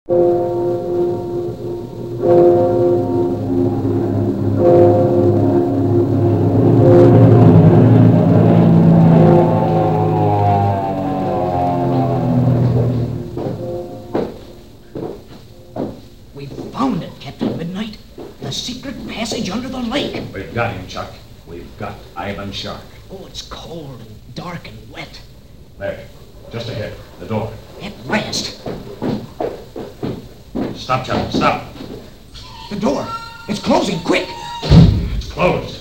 We've found it, Captain Midnight. The secret passage under the lake. We've got him, Chuck. We've got Ivan Shark. Oh, it's cold and dark and wet. There, just ahead, the door. At last. Stop, Chuck, stop. The door. It's closing, quick. It's closed.